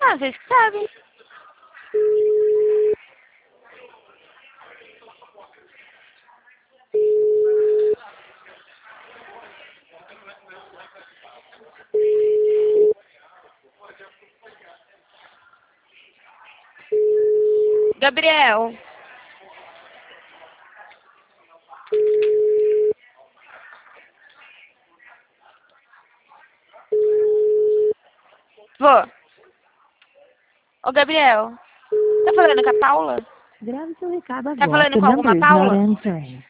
Ah, vocês que sabem. Gabriel. Vô. Ô, Gabriel. Tá falando com a Paula? Grave seu recado Tá agora. falando The com alguma number is not Paula? answering.